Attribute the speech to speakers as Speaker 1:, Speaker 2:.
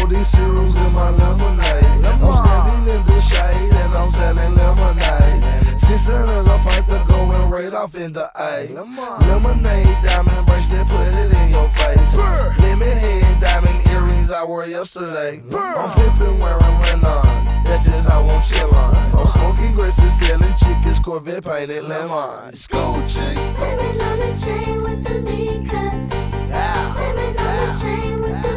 Speaker 1: pour these cereals in my lemonade. I'm standing in the shade and I'm selling lemonade. 600 a pint to going right off in the A. Lemonade, diamond bracelet, put it in your face. Lemon head, diamond earrings I wore yesterday. I'm pimpin' wearing Lennon, that's just how I'm chillin'. I'm smoking grapes and selling chickens, Corvette painted lemon. Skull chain.
Speaker 2: Diamonds on the chain with the V cuts. Diamonds on the chain with the